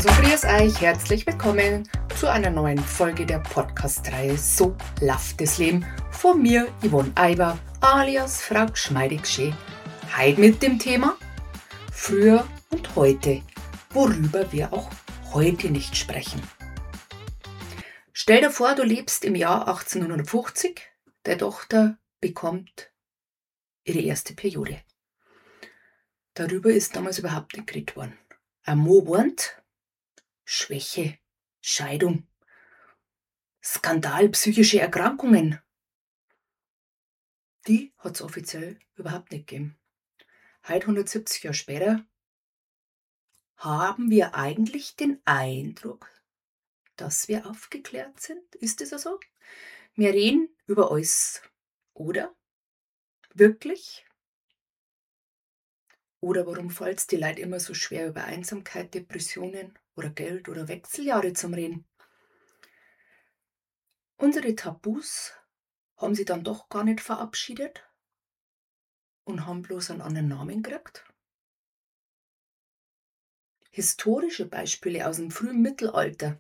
Servus und grüß euch, herzlich willkommen zu einer neuen Folge der Podcast-Reihe So läuft das Leben von mir, Yvonne Aiber, alias Frau Gschmeidig-Schee. Heute mit dem Thema Früher und Heute, worüber wir auch heute nicht sprechen. Stell dir vor, du lebst im Jahr 1850, deine Tochter bekommt ihre erste Periode. Darüber ist damals überhaupt nicht geredet worden. Ein Mo-Wort, Schwäche, Scheidung, Skandal, psychische Erkrankungen. Die hat es offiziell überhaupt nicht gegeben. Heute, 170 Jahre später, haben wir eigentlich den Eindruck, dass wir aufgeklärt sind. Ist das so? Wir reden über alles. Oder? Wirklich? Oder warum fällt es die Leute immer so schwer, über Einsamkeit, Depressionen oder Geld oder Wechseljahre zum Reden? Unsere Tabus haben sie dann doch gar nicht verabschiedet und haben bloß einen anderen Namen gekriegt. Historische Beispiele aus dem frühen Mittelalter.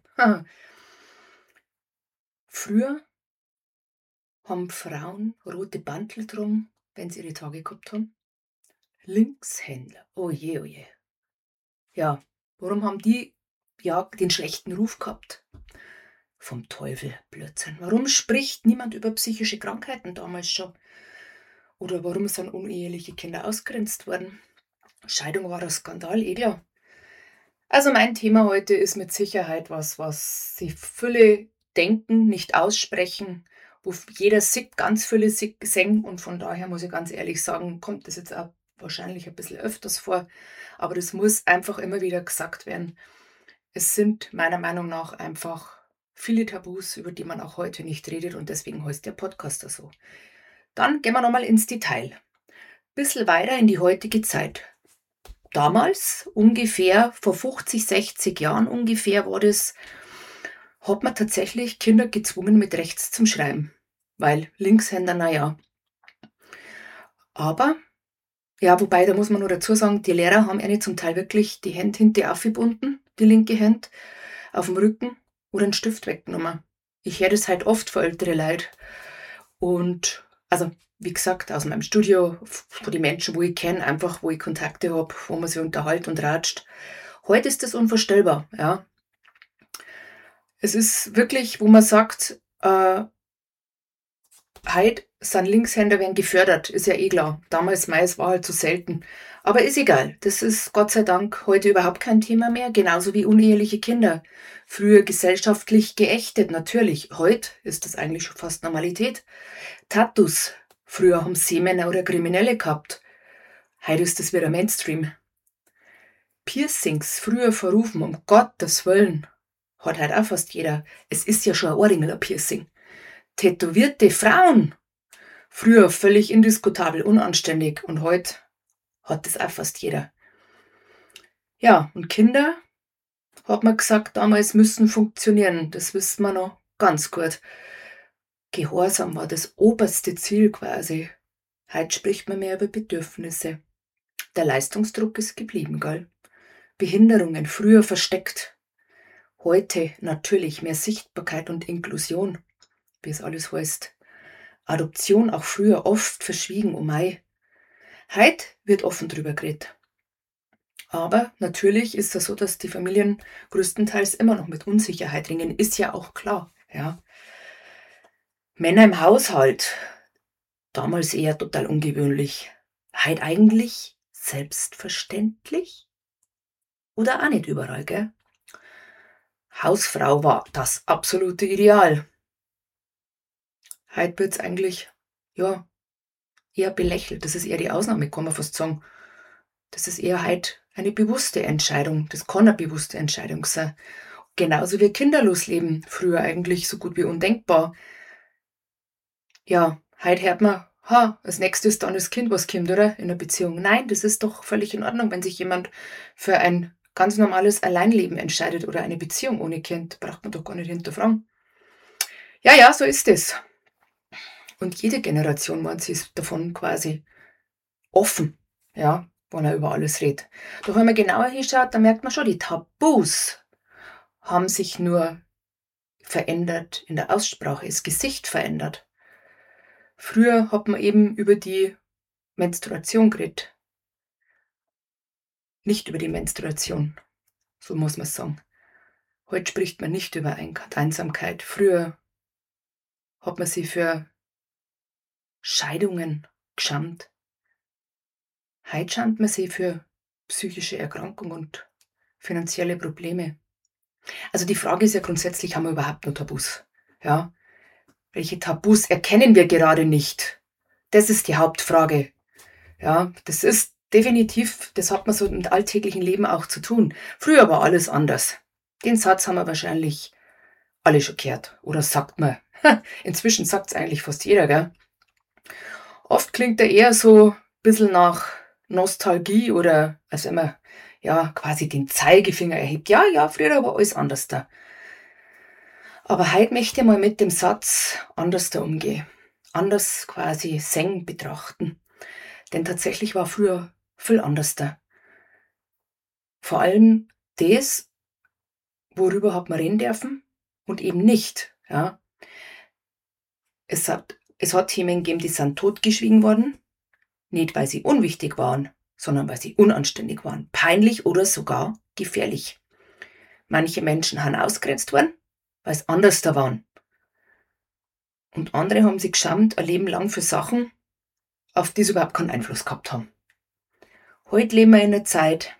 Früher haben Frauen rote Bantel getragen, wenn sie ihre Tage gehabt haben. Linkshändler, oje, oje. Ja, warum haben die den schlechten Ruf gehabt? Vom Teufel, Blödsinn. Warum spricht niemand über psychische Krankheiten damals schon? Oder warum sind uneheliche Kinder ausgegrenzt worden? Scheidung war ein Skandal, klar. Also mein Thema heute ist mit Sicherheit was sie viele denken, nicht aussprechen, wo jeder sieht, ganz viele singen, und von daher muss ich ganz ehrlich sagen, kommt das jetzt auch wahrscheinlich ein bisschen öfters vor, aber das muss einfach immer wieder gesagt werden. Es sind meiner Meinung nach einfach viele Tabus, über die man auch heute nicht redet, und deswegen heißt der Podcast so. Dann gehen wir nochmal ins Detail. Bisschen weiter in die heutige Zeit. Damals, ungefähr vor 50, 60 Jahren ungefähr war das, hat man tatsächlich Kinder gezwungen, mit rechts zum Schreiben. Weil Linkshänder, naja. Aber, ja, wobei, da muss man nur dazu sagen, die Lehrer haben eine zum Teil wirklich die Hände hinten aufgebunden, die linke Hand, auf dem Rücken oder einen Stift weggenommen. Ich höre das halt oft von älteren Leuten. Und, also, wie gesagt, aus meinem Studio, von den Menschen, wo ich kenne, einfach, wo ich Kontakte habe, wo man sich unterhält und ratscht. Heute ist das unvorstellbar, ja. Es ist wirklich, wo man sagt, heute sind Linkshänder werden gefördert, ist ja klar. Damals meist war halt so selten. Aber ist egal. Das ist Gott sei Dank heute überhaupt kein Thema mehr. Genauso wie uneheliche Kinder. Früher gesellschaftlich geächtet, natürlich. Heute ist das eigentlich schon fast Normalität. Tattoos. Früher haben Seemänner oder Kriminelle gehabt. Heute ist das wieder Mainstream. Piercings, früher verrufen, um Gottes Willen. Hat heute auch fast jeder. Es ist ja schon ein Ohrringel, ein Piercing. Tätowierte Frauen. Früher völlig indiskutabel, unanständig, und heute hat das auch fast jeder. Ja, und Kinder, hat man gesagt, damals müssen funktionieren. Das wissen wir noch ganz gut. Gehorsam war das oberste Ziel quasi. Heute spricht man mehr über Bedürfnisse. Der Leistungsdruck ist geblieben, gell? Behinderungen, früher versteckt. Heute natürlich mehr Sichtbarkeit und Inklusion, wie es alles heißt. Adoption auch früher oft verschwiegen, oh mei. Heute wird offen drüber geredet. Aber natürlich ist es so, dass die Familien größtenteils immer noch mit Unsicherheit ringen, ist ja auch klar, ja. Männer im Haushalt, damals eher total ungewöhnlich. Heute eigentlich selbstverständlich? Oder auch nicht überall, gell? Hausfrau war das absolute Ideal. Heute wird es eigentlich, ja, eher belächelt. Das ist eher die Ausnahme, kann man fast sagen. Das ist eher heute eine bewusste Entscheidung. Das kann eine bewusste Entscheidung sein. Genauso wie kinderlos leben. Früher eigentlich so gut wie undenkbar. Ja, heute hört man, als nächstes dann das Kind, was kommt, oder? In einer Beziehung. Nein, das ist doch völlig in Ordnung, wenn sich jemand für ein ganz normales Alleinleben entscheidet oder eine Beziehung ohne Kind. Braucht man doch gar nicht hinterfragen. Ja, so ist es. Und jede Generation meint, sie ist davon quasi offen, ja, wenn er über alles redet. Doch wenn man genauer hinschaut, dann merkt man schon, die Tabus haben sich nur verändert in der Aussprache, das Gesicht verändert. Früher hat man eben über die Menstruation geredet, nicht über die Menstruation, so muss man sagen. Heute spricht man nicht über Einsamkeit. Früher hat man sich für Scheidungen geschämt. Heute schämt man sich für psychische Erkrankung und finanzielle Probleme. Also die Frage ist ja grundsätzlich, haben wir überhaupt noch Tabus? Ja, welche Tabus erkennen wir gerade nicht? Das ist die Hauptfrage. Ja, das ist definitiv, das hat man so im alltäglichen Leben auch zu tun. Früher war alles anders. Den Satz haben wir wahrscheinlich alle schon gehört. Oder sagt man. Inzwischen sagt es eigentlich fast jeder, gell? Oft klingt er eher so ein bisschen nach Nostalgie oder als wenn man ja quasi den Zeigefinger erhebt. Ja, ja, früher war alles anders da. Aber heute möchte ich mal mit dem Satz anders da umgehen. Anders quasi seng betrachten. Denn tatsächlich war früher viel anders da. Vor allem das, worüber hat man reden dürfen und eben nicht. Ja. Es hat Themen gegeben, die sind totgeschwiegen worden. Nicht, weil sie unwichtig waren, sondern weil sie unanständig waren, peinlich oder sogar gefährlich. Manche Menschen haben ausgegrenzt worden, weil es anders da waren. Und andere haben sich geschämt ein Leben lang für Sachen, auf die sie überhaupt keinen Einfluss gehabt haben. Heute leben wir in einer Zeit,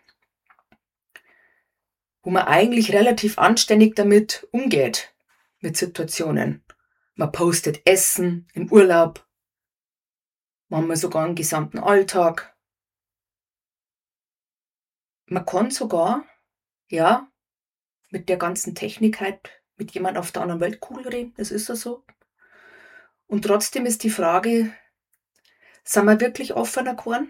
wo man eigentlich relativ anständig damit umgeht, mit Situationen. Man postet Essen im Urlaub, manchmal sogar im gesamten Alltag. Man kann sogar, ja, mit der ganzen Technik halt mit jemand auf der anderen Weltkugel reden, das ist ja so. Und trotzdem ist die Frage, sind wir wirklich offener geworden?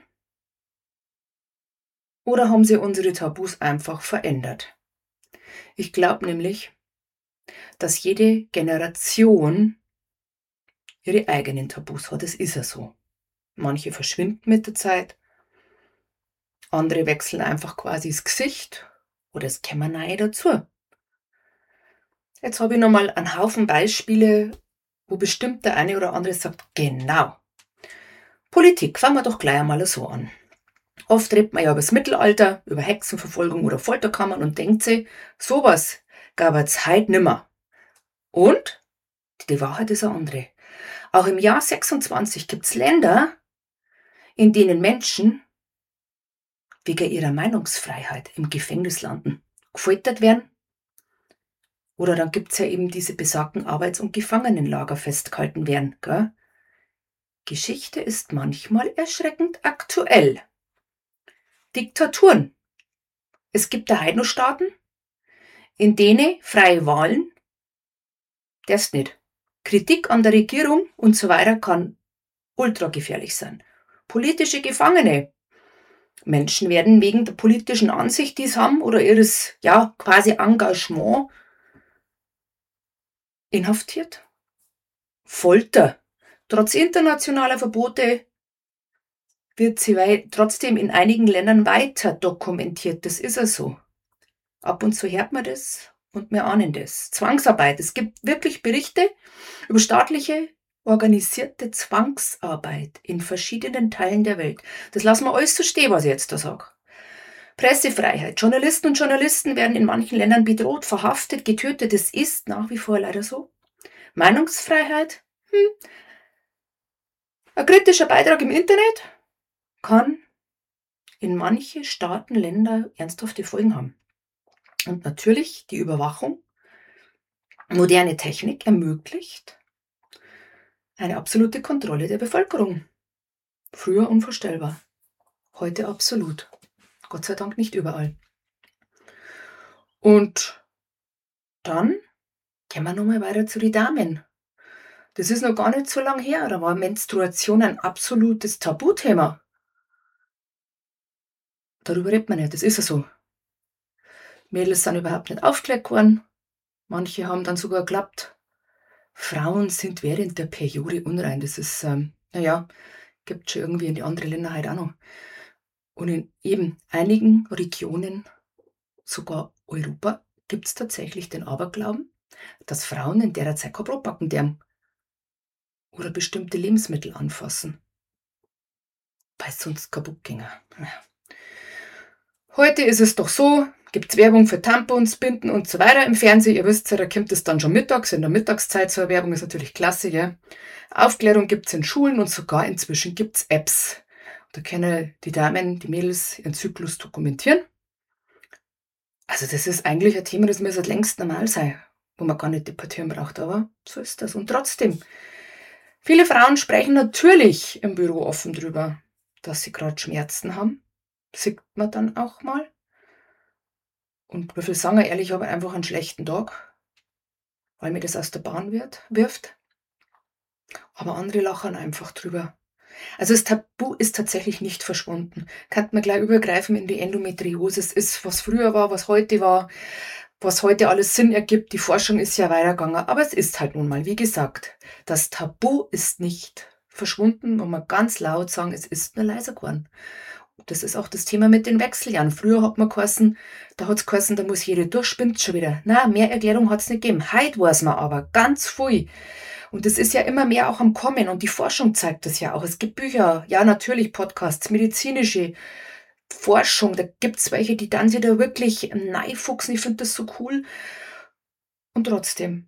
Oder haben sie unsere Tabus einfach verändert? Ich glaube nämlich, dass jede Generation ihre eigenen Tabus hat. Das ist ja so. Manche verschwinden mit der Zeit, andere wechseln einfach quasi das Gesicht oder es kommen neue dazu. Jetzt habe ich nochmal einen Haufen Beispiele, wo bestimmt der eine oder andere sagt, genau. Politik, fangen wir doch gleich einmal so an. Oft redet man ja über das Mittelalter, über Hexenverfolgung oder Folterkammern und denkt sich, sowas gab es heute nimmer. Und die Wahrheit ist eine andere. Auch im Jahr 26 gibt es Länder, in denen Menschen wegen ihrer Meinungsfreiheit im Gefängnis landen, gefoltert werden. Oder dann gibt es ja eben diese besagten Arbeits- und Gefangenenlager festgehalten werden. Gell? Geschichte ist manchmal erschreckend aktuell. Diktaturen. Es gibt da heute noch Staaten, in denen freie Wahlen, das nicht. Kritik an der Regierung und so weiter kann ultra gefährlich sein. Politische Gefangene. Menschen werden wegen der politischen Ansicht, die sie haben, oder ihres, ja, quasi Engagement inhaftiert. Folter. Trotz internationaler Verbote wird sie trotzdem in einigen Ländern weiter dokumentiert. Das ist ja so. Ab und zu hört man das und wir ahnen das. Zwangsarbeit. Es gibt wirklich Berichte über staatliche organisierte Zwangsarbeit in verschiedenen Teilen der Welt. Das lassen wir alles so stehen, was ich jetzt da sage. Pressefreiheit. Journalisten und Journalisten werden in manchen Ländern bedroht, verhaftet, getötet. Das ist nach wie vor leider so. Meinungsfreiheit. Ein kritischer Beitrag im Internet kann in manche Staaten, Länder ernsthafte Folgen haben. Und natürlich die Überwachung. Moderne Technik ermöglicht eine absolute Kontrolle der Bevölkerung. Früher unvorstellbar. Heute absolut. Gott sei Dank nicht überall. Und dann gehen wir nochmal weiter zu den Damen. Das ist noch gar nicht so lange her. Da war Menstruation ein absolutes Tabuthema. Darüber redet man nicht. Das ist ja so. Mädels sind überhaupt nicht aufgeklärt worden. Manche haben dann sogar geglaubt, Frauen sind während der Periode unrein. Das ist, gibt schon irgendwie in die anderen Länder halt auch noch. Und in eben einigen Regionen, sogar Europa, gibt es tatsächlich den Aberglauben, dass Frauen in der Zeit kein Brot backen dürfen oder bestimmte Lebensmittel anfassen, weil es sonst kaputt ginge. Ja. Heute ist es doch so, gibt's Werbung für Tampons, Binden und so weiter im Fernsehen. Ihr wisst ja, da kommt es dann schon mittags, in der Mittagszeit. So eine Werbung ist natürlich klasse, ja. Aufklärung gibt's in Schulen und sogar inzwischen gibt's Apps. Da können die Damen, die Mädels ihren Zyklus dokumentieren. Also das ist eigentlich ein Thema, das mir seit längst normal sein, wo man gar nicht debattieren braucht, aber so ist das. Und trotzdem, viele Frauen sprechen natürlich im Büro offen drüber, dass sie gerade Schmerzen haben. Sieht man dann auch mal. Und wie viel sagen wir ehrlich, ich habe einfach einen schlechten Tag, weil mir das aus der Bahn wirft. Aber andere lachen einfach drüber. Also das Tabu ist tatsächlich nicht verschwunden. Kann man gleich übergreifen in die Endometriose. Es ist, was früher war, was heute alles Sinn ergibt. Die Forschung ist ja weitergegangen. Aber es ist halt nun mal, wie gesagt, das Tabu ist nicht verschwunden. Und man ganz laut sagen, es ist nur leiser geworden. Das ist auch das Thema mit den Wechseljahren. Früher hat man geheißen, da muss jede durch, spinnt schon wieder. Na, mehr Erklärung hat's nicht gegeben. Heute weiß man aber ganz viel. Und es ist ja immer mehr auch am Kommen und die Forschung zeigt das ja auch. Es gibt Bücher, ja natürlich Podcasts, medizinische Forschung. Da gibt's welche, die dann sich da wirklich reinfuchsen. Ich finde das so cool. Und trotzdem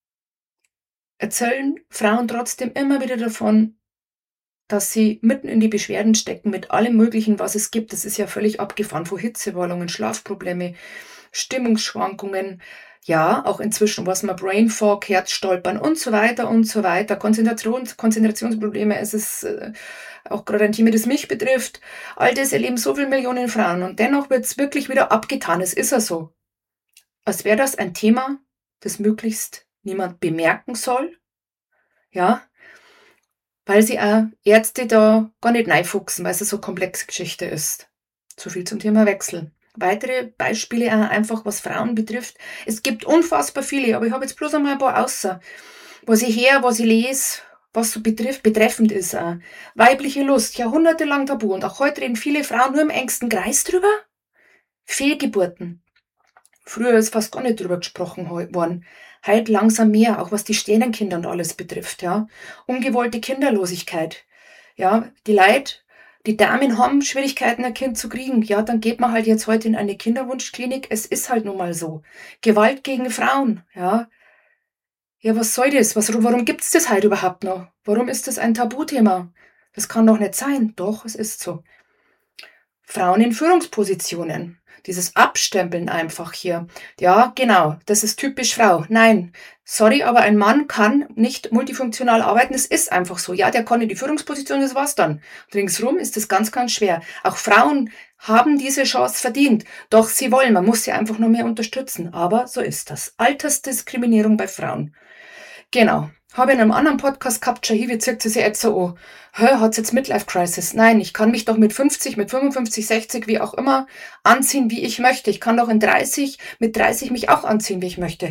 erzählen Frauen trotzdem immer wieder davon, dass sie mitten in die Beschwerden stecken mit allem Möglichen, was es gibt. Das ist ja völlig abgefahren, von Hitzewallungen, Schlafprobleme, Stimmungsschwankungen, ja, auch inzwischen, was man Brain Fog, Herzstolpern und so weiter und so weiter, Konzentrationsprobleme, es ist auch gerade ein Thema, das mich betrifft. All das erleben so viele Millionen Frauen und dennoch wird es wirklich wieder abgetan. Es ist ja so, als wäre das ein Thema, das möglichst niemand bemerken soll, ja, weil sie auch Ärzte da gar nicht reinfuchsen, weil es so eine komplexe Geschichte ist. So viel zum Thema Wechsel. Weitere Beispiele auch einfach, was Frauen betrifft. Es gibt unfassbar viele, aber ich habe jetzt bloß einmal ein paar außer. Was ich her, was ich lese, was so betreffend ist auch. Weibliche Lust, jahrhundertelang tabu. Und auch heute reden viele Frauen nur im engsten Kreis drüber. Fehlgeburten. Früher ist fast gar nicht drüber gesprochen worden. Heute langsam mehr, auch was die Sternenkinder und alles betrifft, ja. Ungewollte Kinderlosigkeit. Ja, die Damen haben Schwierigkeiten, ein Kind zu kriegen. Ja, dann geht man halt jetzt heute in eine Kinderwunschklinik. Es ist halt nun mal so. Gewalt gegen Frauen, ja. Ja, was soll das? Warum gibt's das heute überhaupt noch? Warum ist das ein Tabuthema? Das kann doch nicht sein. Doch, es ist so. Frauen in Führungspositionen. Dieses Abstempeln einfach hier. Ja, genau, das ist typisch Frau. Nein, sorry, aber ein Mann kann nicht multifunktional arbeiten. Es ist einfach so. Ja, der kann in die Führungsposition, das war's dann. Und ringsrum ist es ganz, ganz schwer. Auch Frauen haben diese Chance verdient. Doch sie wollen, man muss sie einfach nur mehr unterstützen. Aber so ist das. Altersdiskriminierung bei Frauen. Genau. Habe in einem anderen Podcast gehabt, Shahivi zirkt sie sich jetzt so an. Hat's jetzt Midlife Crisis? Nein, ich kann mich doch mit 50, mit 55, 60, wie auch immer, anziehen, wie ich möchte. Ich kann doch mit 30 mich auch anziehen, wie ich möchte.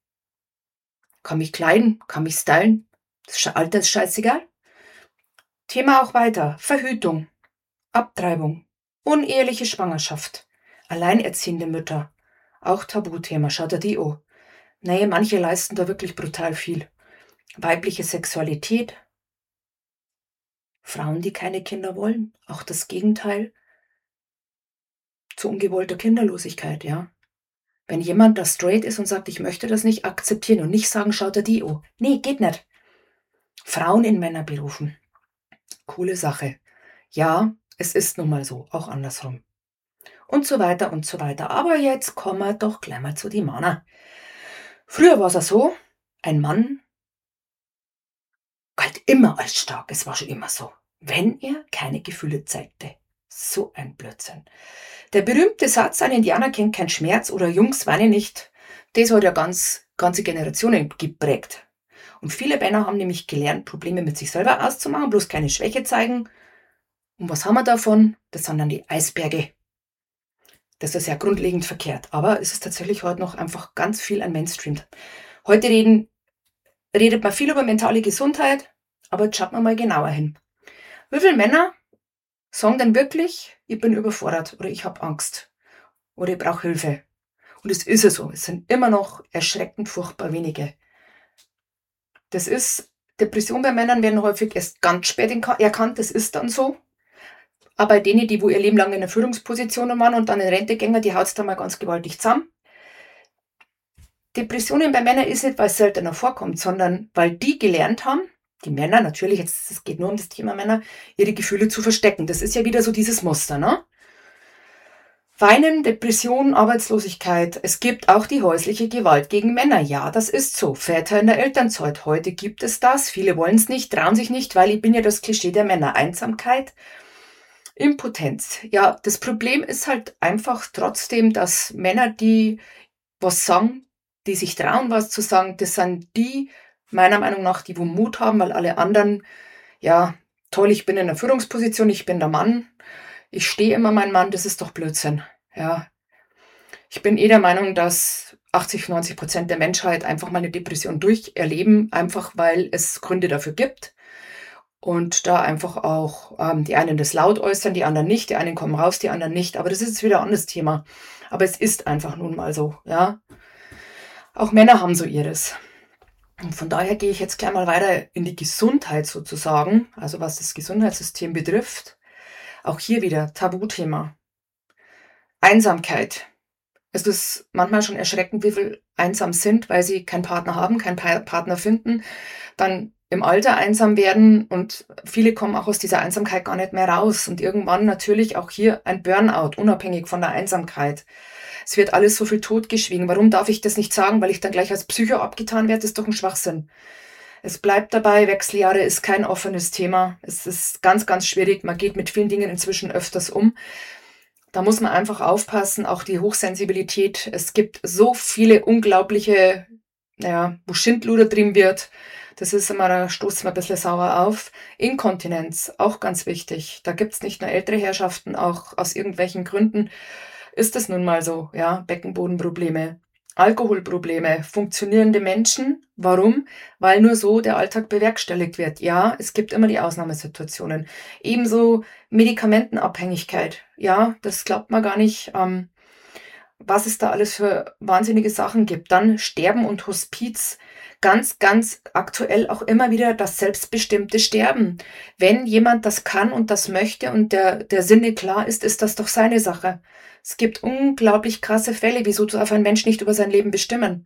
Kann mich kleiden, kann mich stylen. Das Alter ist scheißegal. Thema auch weiter. Verhütung, Abtreibung, uneheliche Schwangerschaft, alleinerziehende Mütter. Auch Tabuthema, schaut dir die an. Nee, manche leisten da wirklich brutal viel. Weibliche Sexualität, Frauen, die keine Kinder wollen, auch das Gegenteil zu ungewollter Kinderlosigkeit, ja. Wenn jemand da straight ist und sagt, ich möchte das nicht akzeptieren und nicht sagen, schaut er die an. Nee, geht nicht. Frauen in Männerberufen. Coole Sache. Ja, es ist nun mal so, auch andersrum. Und so weiter und so weiter. Aber jetzt kommen wir doch gleich mal zu den Männern. Früher war es ja so, ein Mann galt immer als stark. Es war schon immer so. Wenn er keine Gefühle zeigte. So ein Blödsinn. Der berühmte Satz, ein Indianer kennt keinen Schmerz oder Jungs weine nicht, das hat ja ganze Generationen geprägt. Und viele Männer haben nämlich gelernt, Probleme mit sich selber auszumachen, bloß keine Schwäche zeigen. Und was haben wir davon? Das sind dann die Eisberge. Das ist ja grundlegend verkehrt. Aber es ist tatsächlich heute noch einfach ganz viel ein Mainstream. Heute redet man viel über mentale Gesundheit, aber jetzt schaut man mal genauer hin. Wie viele Männer sagen denn wirklich, ich bin überfordert oder ich habe Angst oder ich brauche Hilfe Und es ist ja so, es sind immer noch erschreckend furchtbar wenige. Depression bei Männern werden häufig erst ganz spät erkannt, das ist dann so. Aber bei denen, die wo ihr Leben lang in der Führungsposition waren und dann in Rente gehen, die haut es dann mal ganz gewaltig zusammen. Depressionen bei Männern ist nicht, weil es seltener vorkommt, sondern weil die gelernt haben, die Männer natürlich, jetzt es geht nur um das Thema Männer, ihre Gefühle zu verstecken. Das ist ja wieder so dieses Muster, ne? Weinen, Depression, Arbeitslosigkeit. Es gibt auch die häusliche Gewalt gegen Männer. Ja, das ist so. Väter in der Elternzeit. Heute gibt es das. Viele wollen es nicht, trauen sich nicht, weil ich bin ja das Klischee der Männer. Einsamkeit, Impotenz. Ja, das Problem ist halt einfach trotzdem, dass Männer, die was sagen, die sich trauen, was zu sagen, das sind die, meiner Meinung nach, die wo Mut haben, weil alle anderen, ja, toll, ich bin in der Führungsposition, ich bin der Mann, ich stehe immer mein Mann, das ist doch Blödsinn. Ja, ich bin der Meinung, dass 80-90% der Menschheit einfach mal eine Depression durcherleben, einfach weil es Gründe dafür gibt. Und da einfach auch die einen das laut äußern, die anderen nicht, die einen kommen raus, die anderen nicht. Aber das ist jetzt wieder ein anderes Thema. Aber es ist einfach nun mal so, ja. Auch Männer haben so ihres. Und von daher gehe ich jetzt gleich mal weiter in die Gesundheit sozusagen, also was das Gesundheitssystem betrifft. Auch hier wieder Tabuthema. Einsamkeit. Es ist manchmal schon erschreckend, wie viel einsam sind, weil sie keinen Partner haben, keinen Partner finden, dann im Alter einsam werden und viele kommen auch aus dieser Einsamkeit gar nicht mehr raus und irgendwann natürlich auch hier ein Burnout, unabhängig von der Einsamkeit. Es wird alles so viel totgeschwiegen. Warum darf ich das nicht sagen? Weil ich dann gleich als Psycho abgetan werde? Das ist doch ein Schwachsinn. Es bleibt dabei, Wechseljahre ist kein offenes Thema. Es ist ganz, ganz schwierig. Man geht mit vielen Dingen inzwischen öfters um. Da muss man einfach aufpassen, auch die Hochsensibilität. Es gibt so viele unglaubliche, wo Schindluder drin wird. Das ist immer, da stoßt man ein bisschen sauer auf. Inkontinenz, auch ganz wichtig. Da gibt's nicht nur ältere Herrschaften, auch aus irgendwelchen Gründen ist es nun mal so, ja, Beckenbodenprobleme, Alkoholprobleme, funktionierende Menschen. Warum? Weil nur so der Alltag bewerkstelligt wird. Ja, es gibt immer die Ausnahmesituationen. Ebenso Medikamentenabhängigkeit. Ja, das glaubt man gar nicht, was es da alles für wahnsinnige Sachen gibt. Dann Sterben und Hospiz. Ganz, ganz aktuell auch immer wieder das selbstbestimmte Sterben. Wenn jemand das kann und das möchte und der Sinne klar ist, ist das doch seine Sache. Es gibt unglaublich krasse Fälle. Wieso darf ein Mensch nicht über sein Leben bestimmen?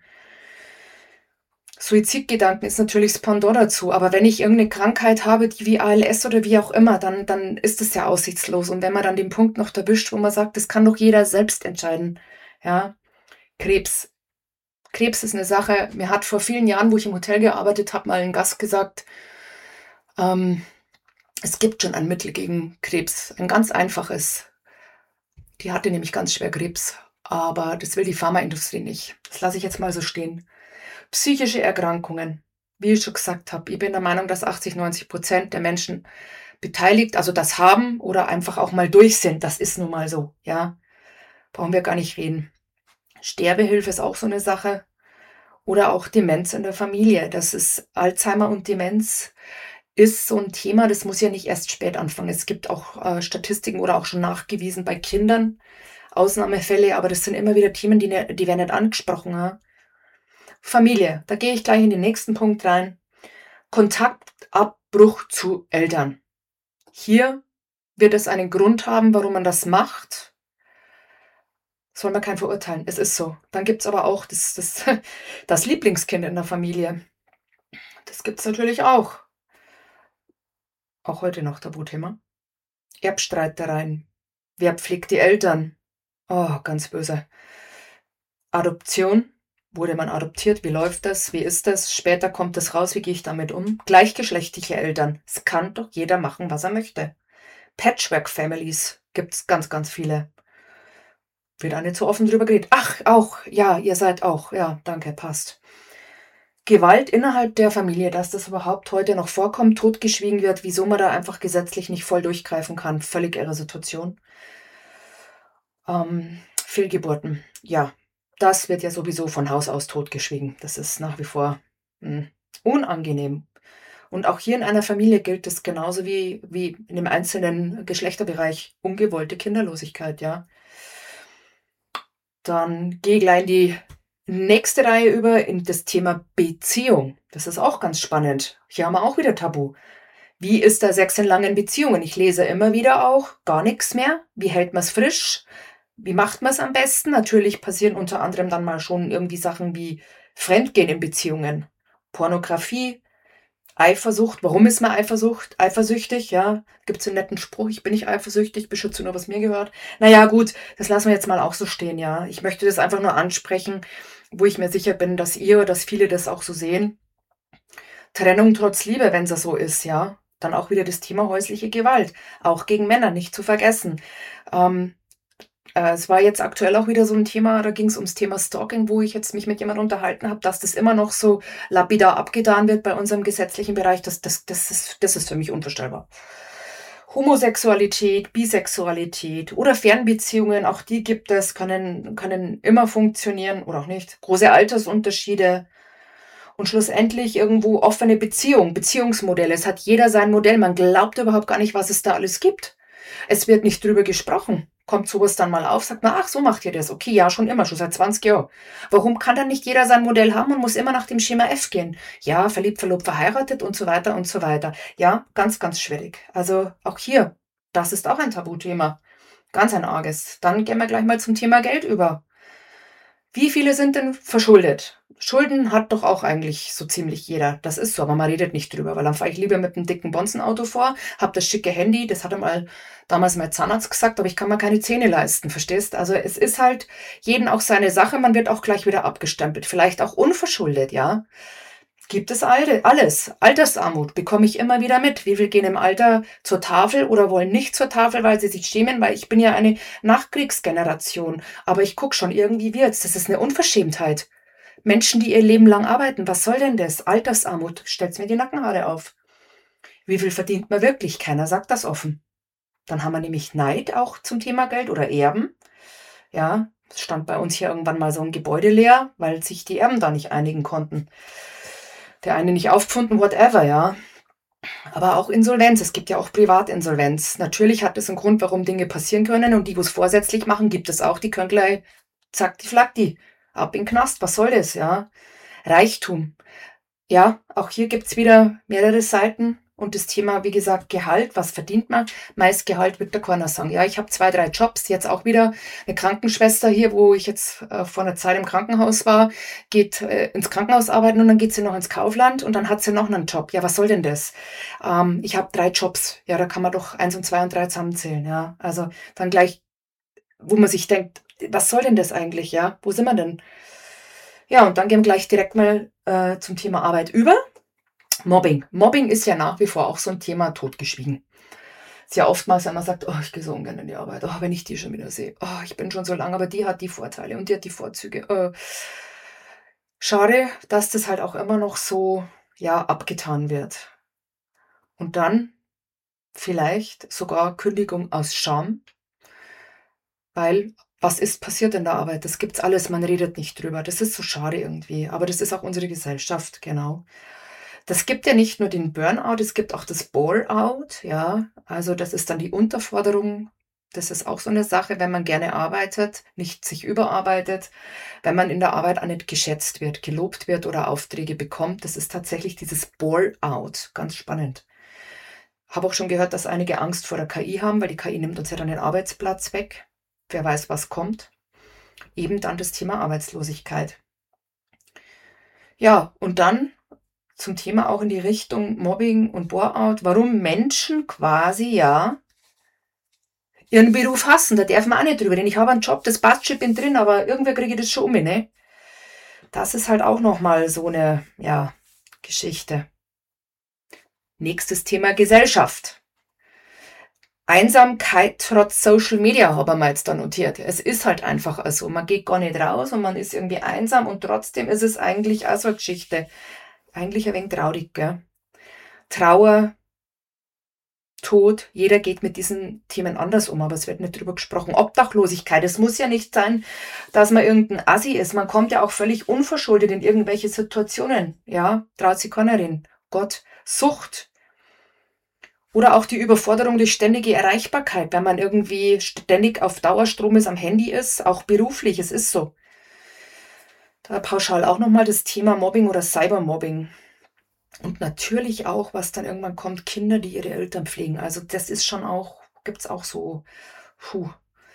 Suizidgedanken ist natürlich das Pendant dazu. Aber wenn ich irgendeine Krankheit habe, die wie ALS oder wie auch immer, dann ist es ja aussichtslos. Und wenn man dann den Punkt noch erwischt, wo man sagt, das kann doch jeder selbst entscheiden. Ja, Krebs. Krebs ist eine Sache. Mir hat vor vielen Jahren, wo ich im Hotel gearbeitet habe, mal ein Gast gesagt, es gibt schon ein Mittel gegen Krebs. Ein ganz einfaches. Die hatte nämlich ganz schwer Krebs. Aber das will die Pharmaindustrie nicht. Das lasse ich jetzt mal so stehen. Psychische Erkrankungen. Wie ich schon gesagt habe, ich bin der Meinung, dass 80-90% der Menschen beteiligt, also das haben oder einfach auch mal durch sind. Das ist nun mal so, ja. Brauchen wir gar nicht reden. Sterbehilfe ist auch so eine Sache. Oder auch Demenz in der Familie. Das ist Alzheimer und Demenz ist so ein Thema, das muss ja nicht erst spät anfangen. Es gibt auch Statistiken oder auch schon nachgewiesen bei Kindern, Ausnahmefälle, aber das sind immer wieder Themen, die werden nicht angesprochen. Ja? Familie, da gehe ich gleich in den nächsten Punkt rein. Kontaktabbruch zu Eltern. Hier wird es einen Grund haben, warum man das macht. Soll man keinen verurteilen. Es ist so. Dann gibt es aber auch das Lieblingskind in der Familie. Das gibt es natürlich auch. Auch heute noch Tabuthema. Erbstreitereien. Wer pflegt die Eltern? Oh, ganz böse. Adoption. Wurde man adoptiert? Wie läuft das? Wie ist das? Später kommt es raus. Wie gehe ich damit um? Gleichgeschlechtliche Eltern. Es kann doch jeder machen, was er möchte. Patchwork-Families. Gibt's ganz, ganz viele. Wird auch nicht so offen drüber geredet. Ach, auch. Ja, ihr seid auch. Ja, danke, passt. Gewalt innerhalb der Familie, dass das überhaupt heute noch vorkommt, totgeschwiegen wird, wieso man da einfach gesetzlich nicht voll durchgreifen kann. Völlig irre Situation. Fehlgeburten. Ja, das wird ja sowieso von Haus aus totgeschwiegen. Das ist nach wie vor unangenehm. Und auch hier in einer Familie gilt es genauso wie in dem einzelnen Geschlechterbereich ungewollte Kinderlosigkeit, ja. Dann gehe ich gleich in die nächste Reihe über, in das Thema Beziehung. Das ist auch ganz spannend. Hier haben wir auch wieder Tabu. Wie ist der Sex in langen Beziehungen? Ich lese immer wieder auch gar nichts mehr. Wie hält man es frisch? Wie macht man es am besten? Natürlich passieren unter anderem dann mal schon irgendwie Sachen wie Fremdgehen in Beziehungen, Pornografie, Eifersucht. Warum ist man eifersüchtig? Ja, gibt es einen netten Spruch, ich bin nicht eifersüchtig, beschütze nur, was mir gehört. Naja, gut, das lassen wir jetzt mal auch so stehen, ja. Ich möchte das einfach nur ansprechen, wo ich mir sicher bin, dass viele das auch so sehen. Trennung trotz Liebe, wenn es so ist, ja. Dann auch wieder das Thema häusliche Gewalt, auch gegen Männer, nicht zu vergessen. Ähm, Es war jetzt aktuell auch wieder so ein Thema, da ging es ums Thema Stalking, wo ich jetzt mich mit jemandem unterhalten habe, dass das immer noch so lapidar abgetan wird bei unserem gesetzlichen Bereich. Das ist für mich unvorstellbar. Homosexualität, Bisexualität oder Fernbeziehungen, auch die gibt es, können immer funktionieren oder auch nicht. Große Altersunterschiede und schlussendlich irgendwo offene Beziehungsmodelle. Es hat jeder sein Modell. Man glaubt überhaupt gar nicht, was es da alles gibt. Es wird nicht drüber gesprochen. Kommt sowas dann mal auf, sagt man, ach, so macht ihr das. Okay, ja, schon immer, schon seit 20 Jahren. Warum kann dann nicht jeder sein Modell haben und muss immer nach dem Schema F gehen? Ja, verliebt, verlobt, verheiratet und so weiter und so weiter. Ja, ganz, ganz schwierig. Also auch hier, das ist auch ein Tabuthema. Ganz ein arges. Dann gehen wir gleich mal zum Thema Geld über. Wie viele sind denn verschuldet? Schulden hat doch auch eigentlich so ziemlich jeder. Das ist so, aber man redet nicht drüber, weil dann fahre ich lieber mit einem dicken Bonzenauto vor, hab das schicke Handy, das hat einmal damals mein Zahnarzt gesagt, aber ich kann mir keine Zähne leisten, verstehst? Also es ist halt jeden auch seine Sache, man wird auch gleich wieder abgestempelt, vielleicht auch unverschuldet, ja. Gibt es alles. Altersarmut bekomme ich immer wieder mit. Wie viele gehen im Alter zur Tafel oder wollen nicht zur Tafel, weil sie sich schämen, weil ich bin ja eine Nachkriegsgeneration. Aber ich gucke schon, irgendwie wird's. Das ist eine Unverschämtheit. Menschen, die ihr Leben lang arbeiten, was soll denn das? Altersarmut, stellt's mir die Nackenhaare auf. Wie viel verdient man wirklich? Keiner sagt das offen. Dann haben wir nämlich Neid auch zum Thema Geld oder Erben. Ja, es stand bei uns hier irgendwann mal so ein Gebäude leer, weil sich die Erben da nicht einigen konnten. Der eine nicht aufgefunden, whatever, ja. Aber auch Insolvenz. Es gibt ja auch Privatinsolvenz. Natürlich hat es einen Grund, warum Dinge passieren können. Und die, wo es vorsätzlich machen, gibt es auch. Die können gleich, zack, die Flagdi, ab in den Knast. Was soll das, ja? Reichtum. Ja, auch hier gibt's wieder mehrere Seiten. Und das Thema, wie gesagt, Gehalt. Was verdient man? Meist Gehalt wird der keiner sagen. Ja, ich habe 2, 3 Jobs. Jetzt auch wieder eine Krankenschwester hier, wo ich jetzt vor einer Zeit im Krankenhaus war, geht ins Krankenhaus arbeiten und dann geht sie noch ins Kaufland und dann hat sie noch einen Job. Ja, was soll denn das? Ich habe 3 Jobs. Ja, da kann man doch 1 und 2 und 3 zusammenzählen. Ja, also dann gleich, wo man sich denkt, was soll denn das eigentlich? Ja, wo sind wir denn? Ja, und dann gehen wir gleich direkt mal zum Thema Arbeit über. Mobbing. Mobbing ist ja nach wie vor auch so ein Thema totgeschwiegen. Ist ja oftmals, wenn man sagt, oh, ich gehe so ungern in die Arbeit, oh, wenn ich die schon wieder sehe, oh, ich bin schon so lang, aber die hat die Vorteile und die hat die Vorzüge. Schade, dass das halt auch immer noch so, ja, abgetan wird. Und dann vielleicht sogar Kündigung aus Scham, weil was ist passiert in der Arbeit? Das gibt's alles, man redet nicht drüber. Das ist so schade irgendwie, aber das ist auch unsere Gesellschaft, genau. Das gibt ja nicht nur den Burnout, es gibt auch das Bore-out, ja. Also das ist dann die Unterforderung. Das ist auch so eine Sache, wenn man gerne arbeitet, nicht sich überarbeitet, wenn man in der Arbeit auch nicht geschätzt wird, gelobt wird oder Aufträge bekommt. Das ist tatsächlich dieses Bore-out. Ganz spannend. Habe auch schon gehört, dass einige Angst vor der KI haben, weil die KI nimmt uns ja dann den Arbeitsplatz weg. Wer weiß, was kommt. Eben dann das Thema Arbeitslosigkeit. Ja, und dann zum Thema auch in die Richtung Mobbing und Bore-out, warum Menschen quasi, ja, ihren Beruf hassen. Da darf man auch nicht drüber reden. Ich habe einen Job, das passt schon, bin drin, aber irgendwer kriege ich das schon ne? Das ist halt auch nochmal so eine, ja, Geschichte. Nächstes Thema Gesellschaft. Einsamkeit trotz Social Media haben wir jetzt da notiert. Es ist halt einfach so. Man geht gar nicht raus und man ist irgendwie einsam und trotzdem ist es eigentlich auch so eine Geschichte. Eigentlich ein wenig traurig, gell? Trauer, Tod, jeder geht mit diesen Themen anders um, aber es wird nicht drüber gesprochen. Obdachlosigkeit, es muss ja nicht sein, dass man irgendein Assi ist. Man kommt ja auch völlig unverschuldet in irgendwelche Situationen. Ja, traut sich keiner rein. Gott, Sucht Oder auch die Überforderung durch ständige Erreichbarkeit, wenn man irgendwie ständig auf Dauerstrom ist, am Handy ist, auch beruflich, es ist so. Da pauschal auch nochmal das Thema Mobbing oder Cybermobbing. Und natürlich auch, was dann irgendwann kommt, Kinder, die ihre Eltern pflegen. Also das ist schon auch, gibt es auch so, puh.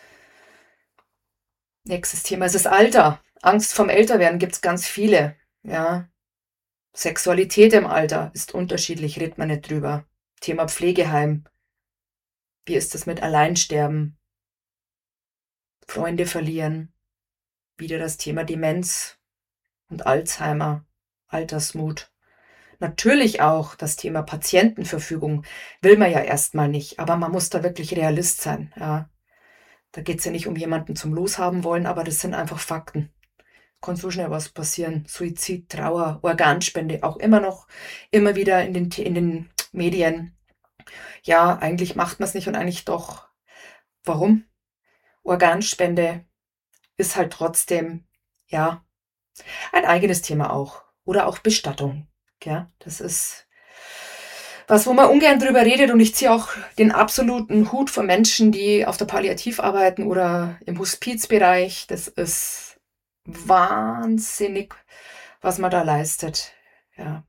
Nächstes Thema ist das Alter. Angst vorm Älterwerden gibt es ganz viele. Ja. Sexualität im Alter ist unterschiedlich, redet man nicht drüber. Thema Pflegeheim. Wie ist es mit Alleinsterben? Freunde verlieren. Wieder das Thema Demenz und Alzheimer, Altersmut. Natürlich auch das Thema Patientenverfügung. Will man ja erstmal nicht, aber man muss da wirklich Realist sein. Ja. Da geht es ja nicht um jemanden zum Loshaben wollen, aber das sind einfach Fakten. Kann so schnell was passieren. Suizid, Trauer, Organspende, auch immer noch, immer wieder in den Medien. Ja, eigentlich macht man es nicht und eigentlich doch. Warum? Organspende ist halt trotzdem, ja, ein eigenes Thema auch. Oder auch Bestattung. Ja, das ist was, wo man ungern drüber redet, und ich ziehe auch den absoluten Hut vor Menschen, die auf der Palliativ arbeiten oder im Hospizbereich. Das ist wahnsinnig, was man da leistet. Ja.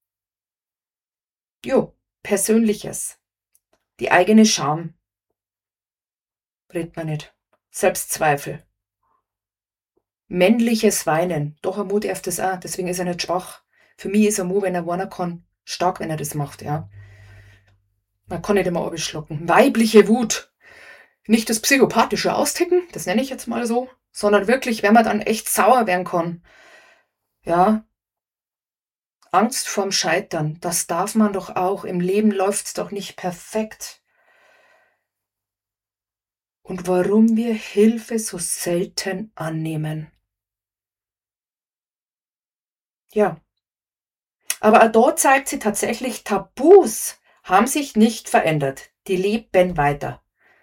Jo, Persönliches. Die eigene Scham. Redet man nicht. Selbstzweifel. Männliches Weinen. Doch, ein Mo darf das auch. Deswegen ist er nicht schwach. Für mich ist ein Mo, wenn er weinen kann, stark, wenn er das macht, ja. Man kann nicht immer alles schlucken. Weibliche Wut. Nicht das psychopathische Austicken, das nenne ich jetzt mal so, sondern wirklich, wenn man dann echt sauer werden kann. Ja, Angst vorm Scheitern, das darf man doch auch. Im Leben läuft's doch nicht perfekt. Und warum wir Hilfe so selten annehmen. Ja, aber auch dort zeigt sie tatsächlich, Tabus haben sich nicht verändert. Die leben weiter.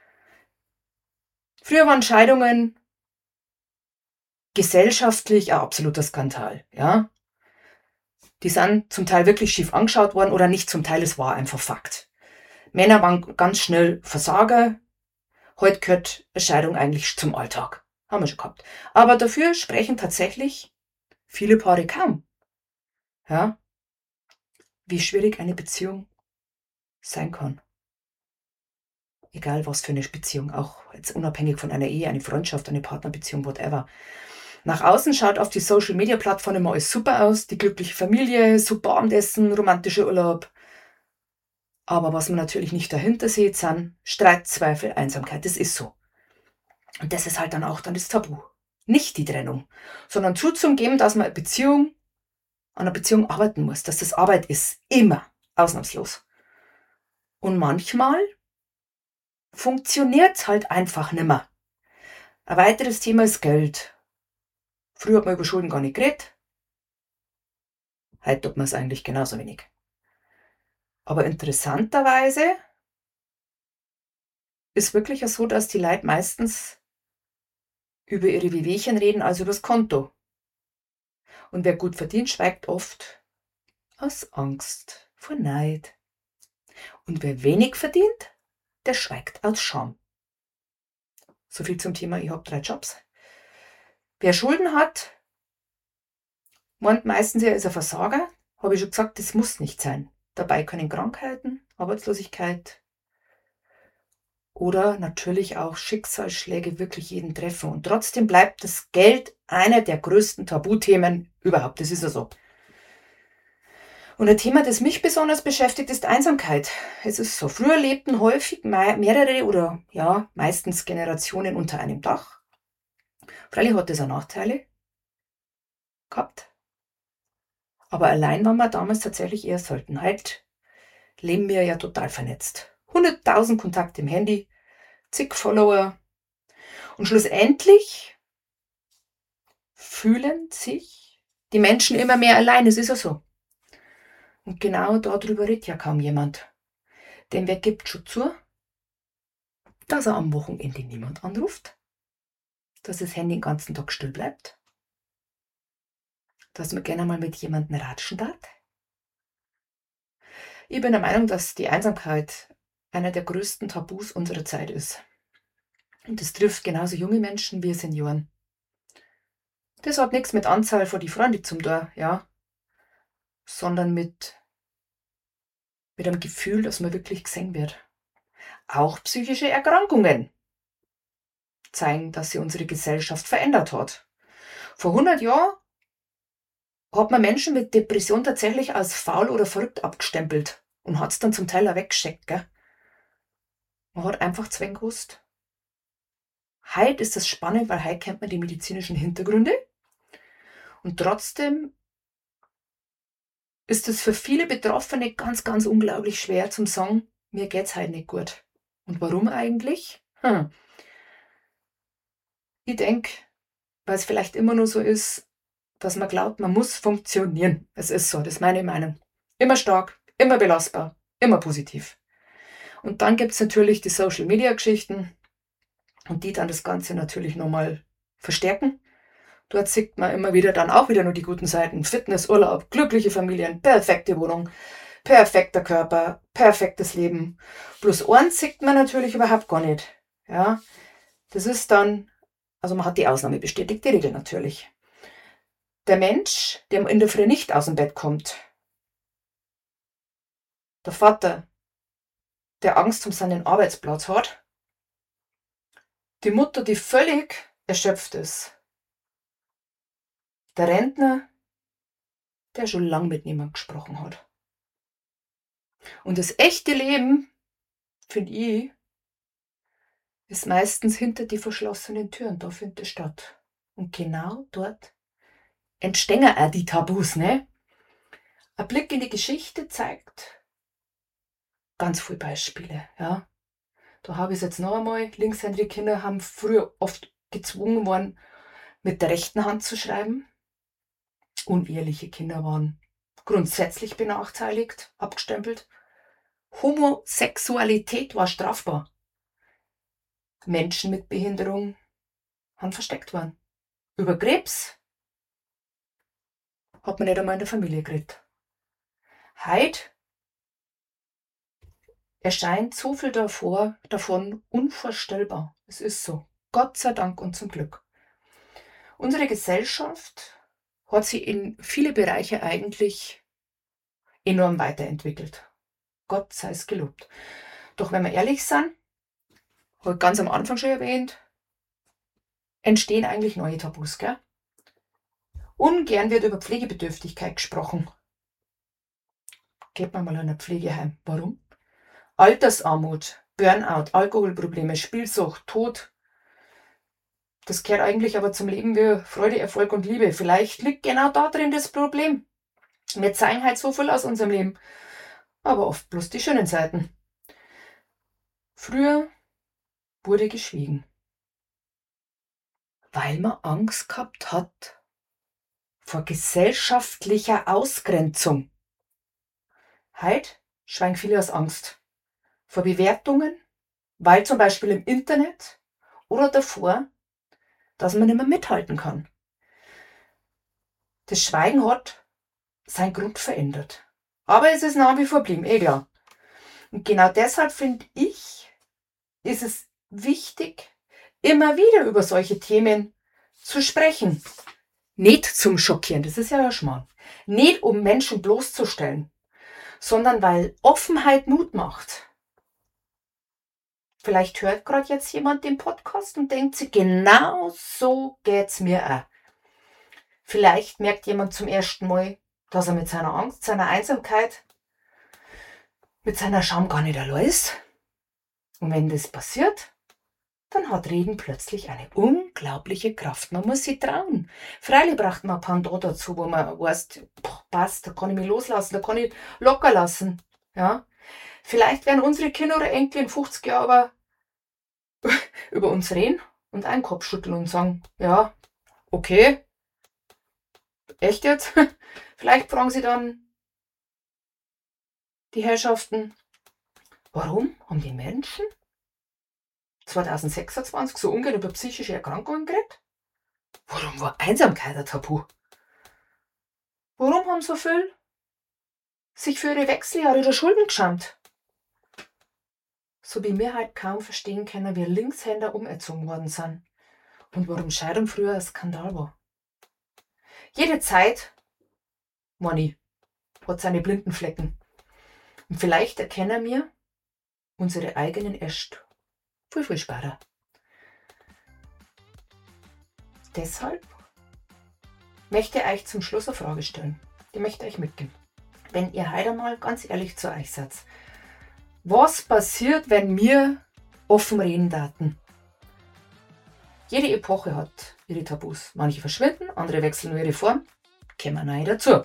Früher waren Scheidungen gesellschaftlich ein absoluter Skandal, ja. Die sind zum Teil wirklich schief angeschaut worden oder nicht zum Teil, es war einfach Fakt. Männer waren ganz schnell Versager. Heute gehört eine Scheidung eigentlich zum Alltag. Haben wir schon gehabt. Aber dafür sprechen tatsächlich viele Paare kaum. Ja, wie schwierig eine Beziehung sein kann. Egal was für eine Beziehung, auch jetzt unabhängig von einer Ehe, eine Freundschaft, eine Partnerbeziehung, whatever. Nach außen schaut auf die Social-Media-Plattform immer alles super aus. Die glückliche Familie, super Abendessen, romantischer Urlaub. Aber was man natürlich nicht dahinter sieht, sind Streit, Zweifel, Einsamkeit. Das ist so. Und das ist halt dann auch dann das Tabu. Nicht die Trennung, sondern zuzugeben, dass man an einer Beziehung arbeiten muss, dass das Arbeit ist. Immer. Ausnahmslos. Und manchmal funktioniert es halt einfach nimmer. Ein weiteres Thema ist Geld. Früher hat man über Schulden gar nicht geredet. Heute tut man es eigentlich genauso wenig. Aber interessanterweise ist wirklich so, dass die Leute meistens über ihre Wehwehchen reden als über das Konto. Und wer gut verdient, schweigt oft aus Angst vor Neid. Und wer wenig verdient, der schweigt aus Scham. So viel zum Thema, ich habe 3 Jobs. Wer Schulden hat, meint meistens, er ist ein Versager. Habe ich schon gesagt, das muss nicht sein. Dabei können Krankheiten, Arbeitslosigkeit oder natürlich auch Schicksalsschläge wirklich jeden treffen. Und trotzdem bleibt das Geld einer der größten Tabuthemen überhaupt. Das ist ja so. Und ein Thema, das mich besonders beschäftigt, ist Einsamkeit. Es ist so, früher lebten häufig mehrere oder ja, meistens Generationen unter einem Dach. Freilich hat das auch Nachteile gehabt. Aber allein waren wir damals tatsächlich eher selten. Heute leben wir ja total vernetzt. 100.000 Kontakte im Handy, zig Follower. Und schlussendlich fühlen sich die Menschen immer mehr allein. Es ist ja so. Und genau darüber redet ja kaum jemand. Denn wer gibt schon zu, dass er am Wochenende niemand anruft, dass das Handy den ganzen Tag still bleibt, dass man gerne mal mit jemandem ratschen darf? Ich bin der Meinung, dass die Einsamkeit einer der größten Tabus unserer Zeit ist. Und das trifft genauso junge Menschen wie Senioren. Das hat nichts mit Anzahl von die Freunde zum tun, ja, sondern mit einem Gefühl, dass man wirklich gesehen wird. Auch psychische Erkrankungen zeigen, dass sie unsere Gesellschaft verändert hat. Vor 100 Jahren hat man Menschen mit Depression tatsächlich als faul oder verrückt abgestempelt und hat es dann zum Teil auch weggeschickt. Gell? Man hat einfach zwang gewusst. Heute ist das spannend, weil heute kennt man die medizinischen Hintergründe und trotzdem ist es für viele Betroffene ganz, ganz unglaublich schwer zum sagen, mir geht's heute nicht gut. Und warum eigentlich? Ich denke, weil es vielleicht immer nur so ist, dass man glaubt, man muss funktionieren. Es ist so, das ist meine Meinung. Immer stark, immer belastbar, immer positiv. Und dann gibt es natürlich die Social-Media-Geschichten und die dann das Ganze natürlich nochmal verstärken. Dort sieht man immer wieder dann auch wieder nur die guten Seiten. Fitness, Urlaub, glückliche Familien, perfekte Wohnung, perfekter Körper, perfektes Leben. Plus eins sieht man natürlich überhaupt gar nicht. Ja, das ist dann, also man hat die Ausnahme bestätigt, die Regel natürlich. Der Mensch, der in der Früh nicht aus dem Bett kommt, der Vater, der Angst um seinen Arbeitsplatz hat, die Mutter, die völlig erschöpft ist, der Rentner, der schon lange mit niemandem gesprochen hat. Und das echte Leben, finde ich, ist meistens hinter die verschlossenen Türen, da findet es statt. Und genau dort entstehen auch die Tabus, ne? Ein Blick in die Geschichte zeigt ganz viele Beispiele, ja. Da habe ich es jetzt noch einmal. Linkshändige Kinder haben früher oft gezwungen worden, mit der rechten Hand zu schreiben. Uneheliche Kinder waren grundsätzlich benachteiligt, abgestempelt. Homosexualität war strafbar. Menschen mit Behinderung haben versteckt worden. Über Krebs hat man nicht einmal in der Familie geredet. Heute erscheint so viel davon unvorstellbar. Es ist so. Gott sei Dank und zum Glück. Unsere Gesellschaft hat sich in viele Bereiche eigentlich enorm weiterentwickelt. Gott sei es gelobt. Doch wenn wir ehrlich sind, habe ich ganz am Anfang schon erwähnt, entstehen eigentlich neue Tabus, gell? Ungern wird über Pflegebedürftigkeit gesprochen. Geht man mal in ein Pflegeheim. Warum? Altersarmut, Burnout, Alkoholprobleme, Spielsucht, Tod. Das gehört eigentlich aber zum Leben wie Freude, Erfolg und Liebe. Vielleicht liegt genau da drin das Problem. Wir zeigen halt so viel aus unserem Leben, aber oft bloß die schönen Seiten. Früher wurde geschwiegen, weil man Angst gehabt hat vor gesellschaftlicher Ausgrenzung. Heute schweigen viele aus Angst vor Bewertungen, weil zum Beispiel im Internet oder davor, dass man nicht mehr mithalten kann. Das Schweigen hat seinen Grund verändert. Aber es ist nach wie vor geblieben, klar. Und genau deshalb finde ich, ist es wichtig, immer wieder über solche Themen zu sprechen. Nicht zum Schockieren, das ist ja ein Schmarrn. Nicht um Menschen bloßzustellen, sondern weil Offenheit Mut macht. Vielleicht hört gerade jetzt jemand den Podcast und denkt sich, genau so geht's mir auch. Vielleicht merkt jemand zum ersten Mal, dass er mit seiner Angst, seiner Einsamkeit, mit seiner Scham gar nicht allein ist. Und wenn das passiert, dann hat Reden plötzlich eine unglaubliche Kraft. Man muss sich trauen. Freilich braucht man ein Pendant dazu, wo man weiß, passt, da kann ich mich loslassen, da kann ich locker lassen. Ja? Vielleicht werden unsere Kinder oder Enkel in 50 Jahren aber über uns reden und einen Kopf schütteln und sagen, ja, okay, echt jetzt? Vielleicht fragen sie dann die Herrschaften, warum haben die Menschen 2026 so ungern über psychische Erkrankungen geredet? Warum war Einsamkeit ein Tabu? Warum haben so viele sich für ihre Wechseljahre oder Schulden geschämt? so wie wir halt kaum verstehen können, wie Linkshänder umerzogen worden sind und warum Scheidung früher ein Skandal war. Jede Zeit, Moni, hat seine blinden Flecken. Und vielleicht erkennen wir unsere eigenen erst viel, viel später. Deshalb möchte ich euch zum Schluss eine Frage stellen. Die möchte ich euch mitgeben. Wenn ihr heute mal ganz ehrlich zu euch seid, was passiert, wenn wir offen reden daten? Jede Epoche hat ihre Tabus. Manche verschwinden, andere wechseln ihre Form. Kommen neu dazu.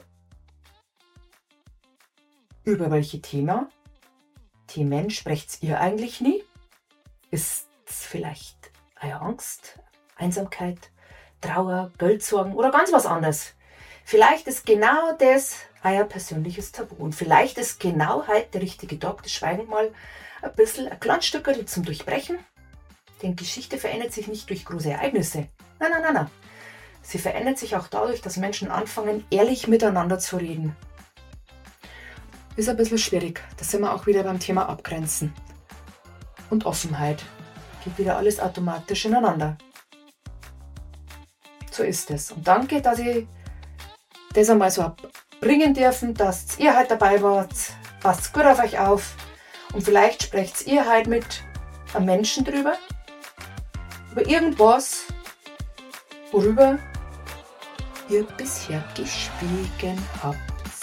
Über welche Themen sprecht ihr eigentlich nie? Ist es vielleicht eure Angst, Einsamkeit, Trauer, Geldsorgen oder ganz was anderes? Vielleicht ist genau das euer persönliches Tabu. Und vielleicht ist genau heute der richtige Tag, das Schweigen mal ein kleines Stück zum Durchbrechen. Denn Geschichte verändert sich nicht durch große Ereignisse. Nein. Sie verändert sich auch dadurch, dass Menschen anfangen, ehrlich miteinander zu reden. Ist ein bisschen schwierig. Da sind wir auch wieder beim Thema Abgrenzen. Und Offenheit. Geht wieder alles automatisch ineinander. So ist es. Und danke, dass ich das einmal so bringen dürfen, dass ihr heute dabei wart. Passt gut auf euch auf. Und vielleicht sprecht ihr heute mit einem Menschen drüber. Über irgendwas, worüber ihr bisher geschwiegen habt.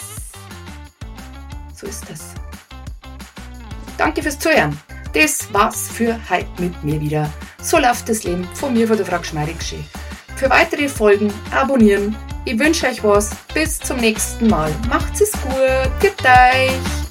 So ist das. Danke fürs Zuhören. Das war's für heute mit mir wieder. So läuft das Leben von mir, von der Frau Gschmeidig. Für weitere Folgen abonnieren. Ich wünsche euch was. Bis zum nächsten Mal. Macht's es gut. Geht euch.